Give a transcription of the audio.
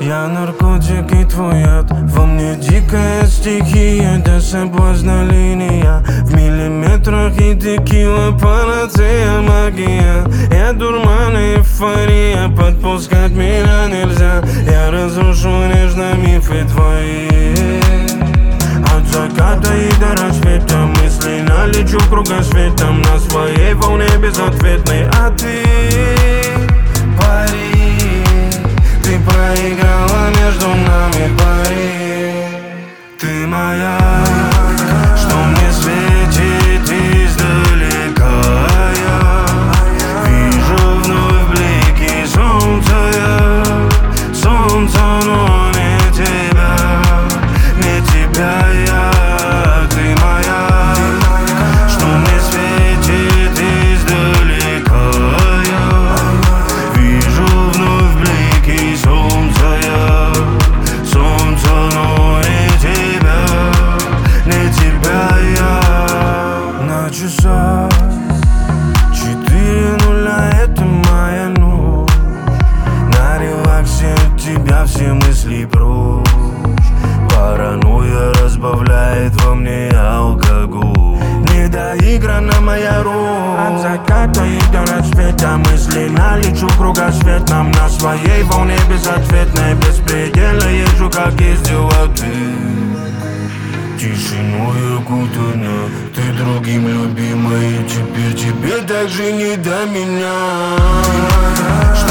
Я наркотик и твой яд, во мне дикая стихия, до соблазна линия. В миллиметрах и текила, панацея, магия. Я дурман и эйфория, подпускать меня нельзя. Я разрушу нежно мифы твои. От заката и до рассвета мысли налечу кругосветом, на своей волне безответной. А ты, пари, ты проиграла между нами пари. Ты моя, что мне светит издалека. Я вижу вновь блики солнца, солнца, но не тебя, не тебя я. Ты моя, что мне светит издалека. Я вижу вновь блики солнца, солнца, но не тебя, не тебя я. На часах 4:00, это моя ночь. На релаксе от тебя все мысли прочь. Паранойя разбавляет во мне алкоголь. Недоиграна моя роль. От заката и до рассвета мысли налечу кругосветом, на своей волне безответной, беспредельно езжу, как ездила ты. Тишиной окутана, ты другим любимая. Теперь тебе так же не до меня.